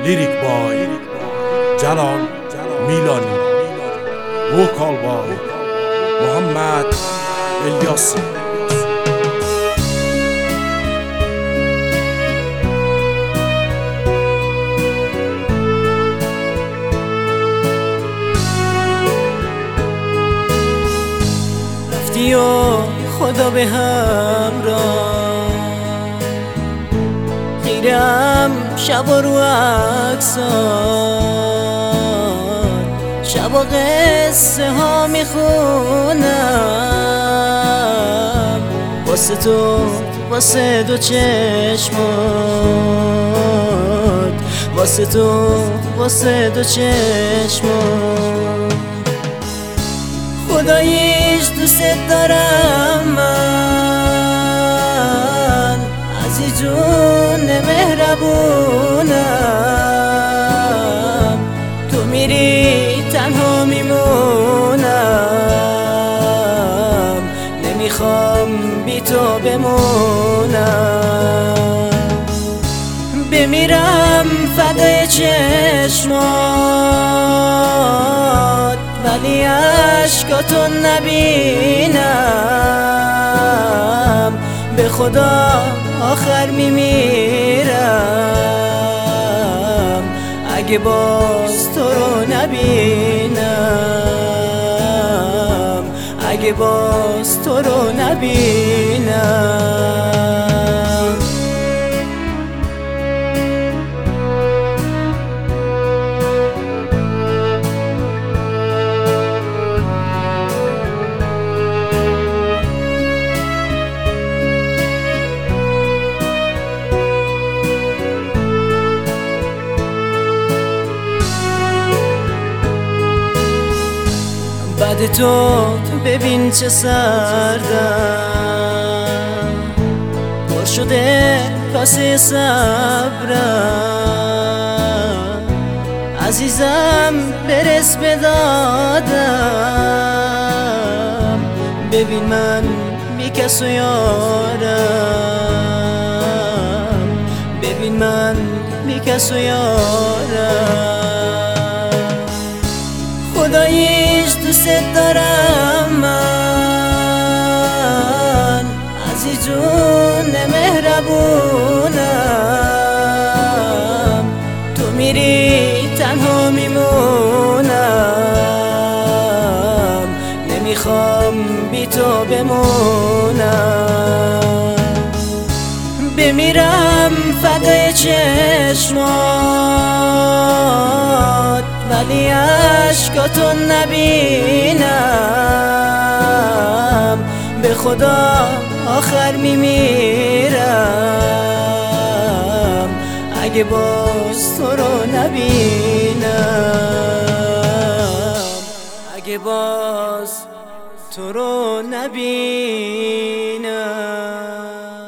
لیریک بای جلال میلانی، وکال بای محمد الیاسی. رفتی و خدا به همراه، خیرم شب و رو عکسات، شب و قصه ها میخونم واسه تو، واسه دو چشمات، واسه تو، واسه دو چشمات. خداییش دوست دارم من، عزیز جون مهربونم، تو میری تنها میمونم، نمیخوام بی تو بمونم، بمیرم فدای چشمات ولی عشقاتو نبینم، به خدا آخر میمیرم اگه باز تو رو نبینم، اگه باز تو رو نبینم. بعد تو ببین چه سردم، پر شده کاسه صبرم، عزیزم برس به دادم، ببین من بی کس و یارم، ببین من بی کس و یارم. خداییش دوست دارم من، عزیز جون مهربونم، تو میری تنها میمونم، نمیخوام بی تو بمونم، بمیرم فدای چشمات ولی عشقاتو نبینم، به خدا آخر میمیرم اگه باز تو رو نبینم، اگه باز تو رو نبینم.